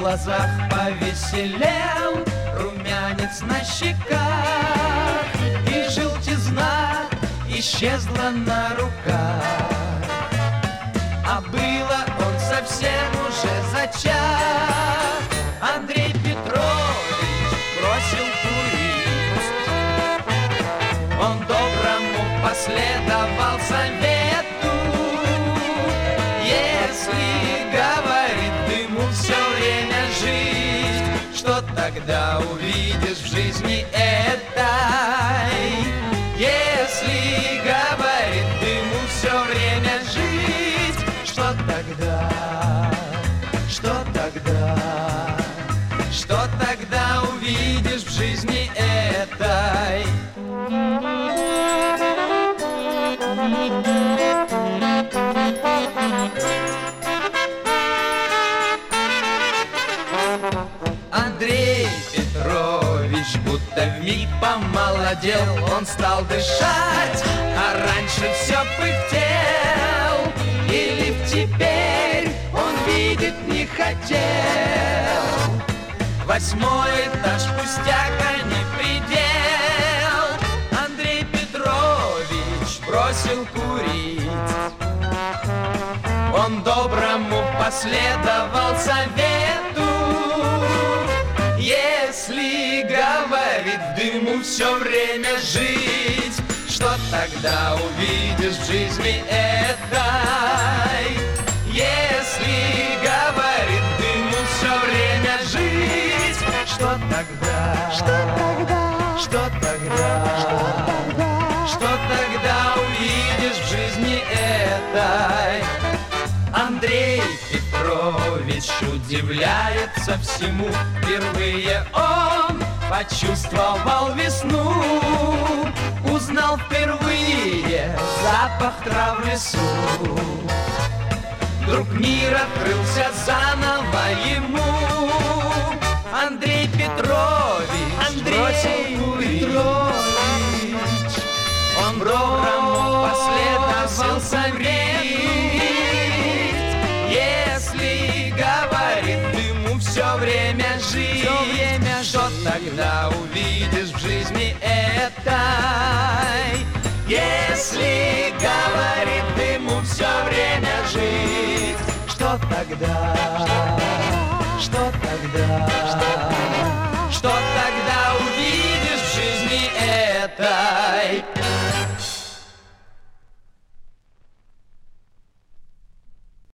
глазах повеселел, румянец на щеках, и желтизна исчезла на руках. А было он совсем уже зачах. Андрей Петрович бросил курить. Он доброму последовал совету. Если, говорит, дыму все время жить, что тогда увидишь в жизни этой? Если, говорит, дыму все время жить, что тогда? Что тогда? Что тогда увидишь в жизни этой? Андрей Петрович будто вмиг помолодел, он стал дышать, а раньше все пыхтел, и лифт теперь он видеть не хотел. 8-й этаж пустяк, а не предел. Андрей Петрович бросил курить. Он доброму последовал совету. Если, говорит, в дыму все время жить, что тогда увидишь в жизни этой? Если, говорит, в дыму все время жить, что тогда? Что тогда? Что тогда? Что тогда? Что тогда увидишь в жизни этой? Андрей Петрович удивляется всему. Впервые он почувствовал весну, узнал впервые запах трав в лесу. Вдруг мир открылся заново ему. Андрей Петрович бросил курить. Он доброму последовал совету. Если, говорит, дыму все время жить, что тогда увидишь в жизни этой? Если, говорит, дыму все время жить, что тогда? Что тогда? Что тогда увидишь в жизни этой?